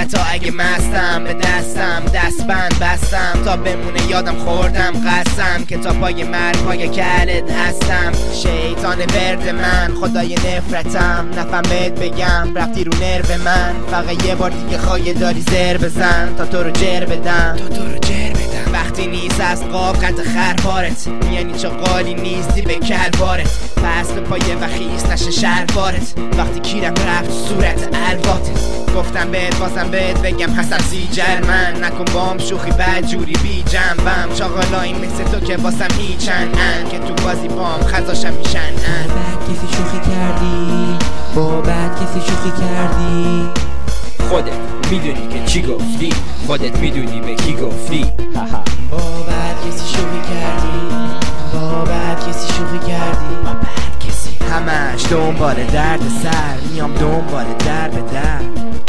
حتی اگه مستم به دستم دستبند بستم تا بمونه یادم خوردم قسم که تا پای مرگ پای کلت هستم. شیطان ورد من خدای نفرتم نفهم بهت بگم رفتی رو نرو من. فقط یه بار دیگه خواهی داری زر بزن تا تو رو جر بدم وقتی نیست از قاب قد خربارت یعنی چه قالی نیستی به کلبارت. پس به پایه و خیست نشه شلوارت وقتی کیرم رفت صورت الواتت. گفتم بهت بازم بهت بگم حسن سیجر من نکن بام شوخی بد جوری بی جنبم. چاقالایی مثل تو که واسم هیچن که تو بازی بام خزاشم میشن بعد کسی شوخی کردی با بعد کسی شوخی کردی. خودت میدونی که چی گفتی خودت میدونی به کی گفتی. با بعد کسی شوخی کردی با بعد کسی شوخی کردی. با بعد کسی همش دنبال درد سر میام دنبال در به در.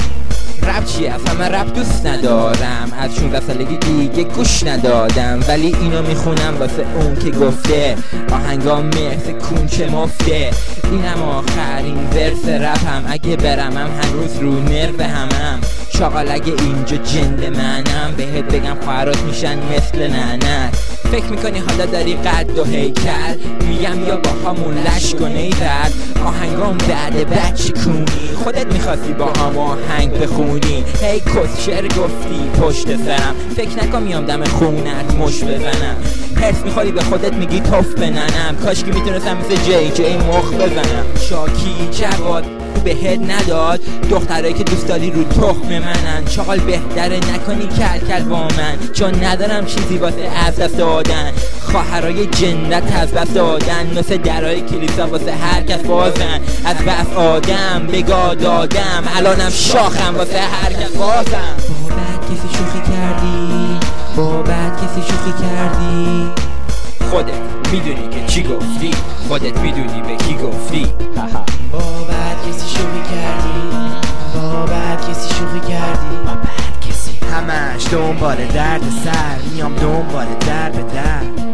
رپ چیه؟ من رپ دوست ندارم از 16 سالگی دیگه گوش ندادم ولی اینو میخونم واسه اون که گفته آهنگا مثل کونچه مفته. اینم آخرین ورس رپم اگه برمم هنوز رو نرو همم. شاغل اگه اینجا جند منم بهت بگم خواهرات میشن مثل ننت. فکر میکنی حالا داری قد و هیکل میگم یا با همون لشک و نیزد. آهنگام بعد بچه کونی خودت میخواستی با هم آهنگ بخونی. هی کسشر گفتی پشت سرم فکر نکن میام دم خونت مش بزنم. حرف میخوری به خودت میگی توف بننم کاش که میتونستم مثل جی جی مخ بزنم. شاکی جواد بهت نداد دخترایی که دوست داری رو تخم منن. چاقال بهتره نکنی کل کل با من چون ندارم چیزی واسه از دست دادن. خواهرای جنت از دست دادن مثل درای کلیسا واسه هر کس بازن. از بس آدم بگاه دادم الانم شاخم واسه هر کس بازم. با بعد کسی شوخی کردی با بعد کسی شوخی کردی. خودت میدونی که چی گفتی خودت میدونی به کی گفتی. با بعد کسی شوخی کردی با بعد کسی شوخی کردی. با بعد کسی همش دنبال درد سر میام دنبال در به در.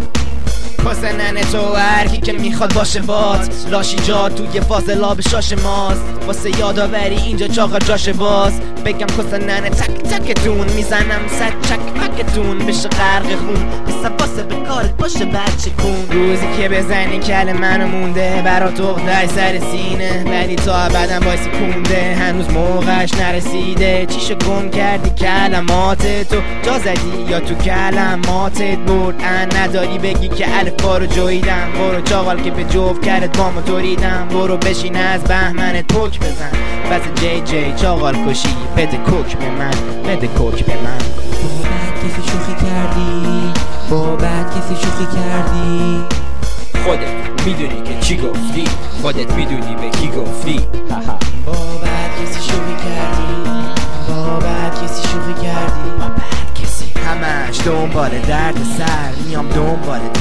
کسنن تو هرکی که میخواد باشه بات لاشی جا توی فاضلاب شاش ماست. واسه یادآوری اینجا چاقا جاش باز بگم کسنن تک تکتون میزنم صد چک پکتون بشه غرق خون. حساب واسه به کارت باشه بچه کن. روزی که بزنی کل منو مونده برا تغدای سر سینه ولی تا ابدا بایسی کونده. هنوز موقعش نرسیده چیشو گم کردی کلمات تو جا زدی یا تو کلماتت برد نداری بگی که بارو جویدم. برو چاقال که به جوف کرد بامو توریدم. برو بشین از بهمنت پک بزن بس جی جی چاقال کشی بده کوک به من بده کوک به من. با بعد کسی شوخی کردی با بعد کسی شوخی کردی. خودت میدونی که چی گفتی خودت میدونی به کی گفتی. با بعد کسی شوخی کردی با بعد کسی شوخی کردی. با بعد کسی همش دنبال درد سر میام دنبال